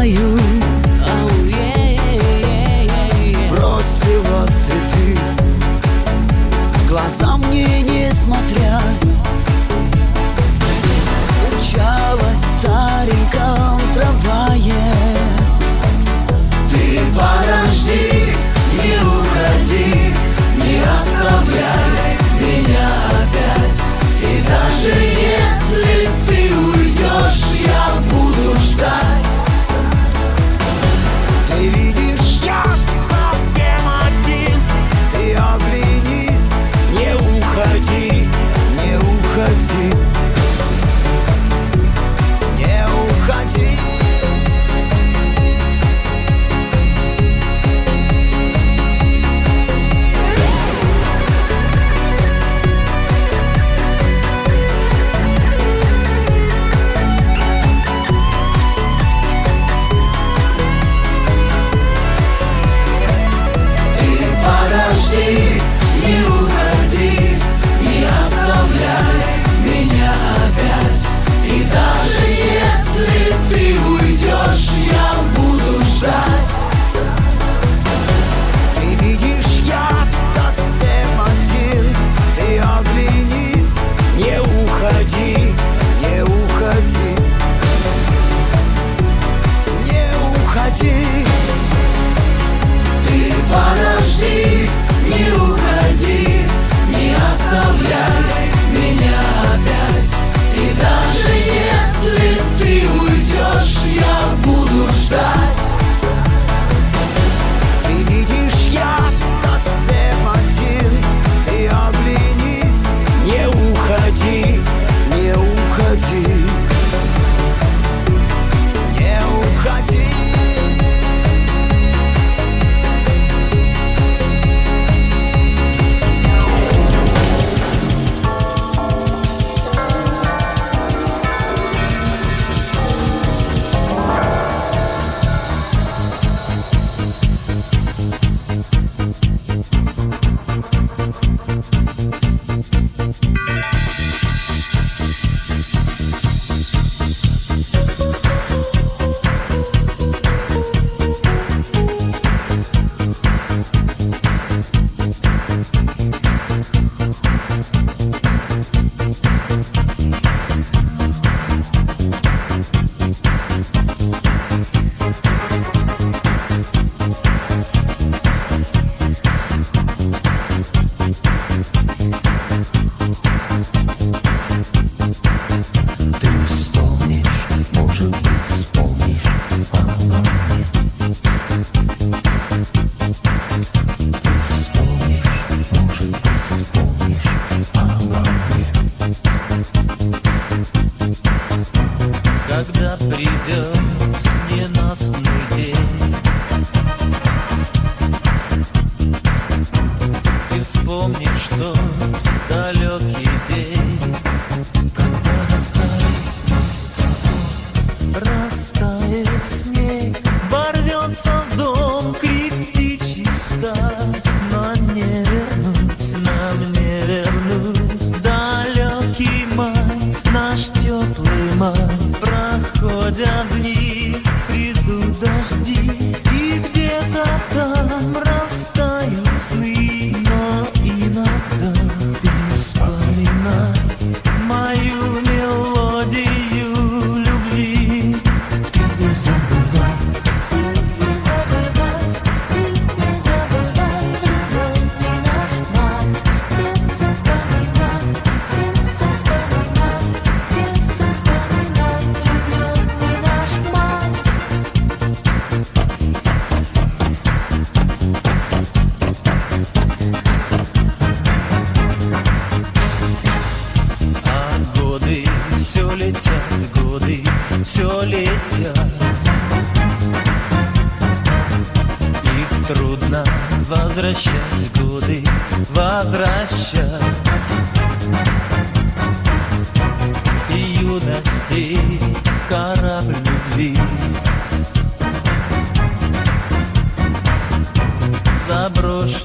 мою. Бросила цветы, в глаза мне не смотря. Умчалась в стареньком трамвае. Ты подожди, не уходи, не оставляй меня опять. И даже если ты уйдешь, я буду ждать. Ты видишь, я совсем один. Ты оглянись, не уходи, не уходи, не уходи. Не уходи, не оставляй меня опять. И даже если ты уйдешь, я буду ждать. Ты видишь, я совсем один. Ты оглянись, не уходи, не уходи, не уходи. Ты подожди, не уходи, не оставляй меня опять. И даже если ты уйдешь, я буду ждать. Ты видишь, я совсем один. Ты оглянись, не уходи, не уходи, не уходи. Когда придет ненастный день, ты вспомнишь тот далекий день, когда расстались нас с тобой, растает снег, ворвется в дом крик птичий стад. Но не вернуть, нам не вернуть далекий май, наш теплый май. Проходят дни, придут дожди, и где-то там растают сны. Но иногда ты вспоминай мою мелодию любви. Ты не забывай, ты не забывай, ты не забывай, любовь наш май. Сердце вспоминай, сердце вспоминай, сердце вспоминай. Все летят, их трудно возвращать, годы возвращать. И юности корабль любви заброшен